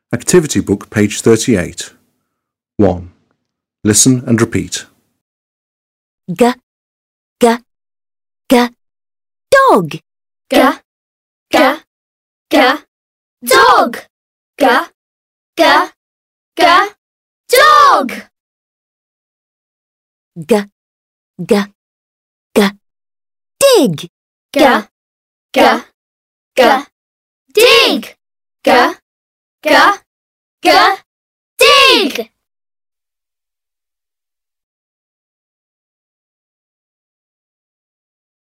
Activity Book, page 38. 1. Listen and repeat. G, g, g, dog. G, g, g, dog. G, g, g, dog. G, g, g, dig. G, g, g, dig. G, g,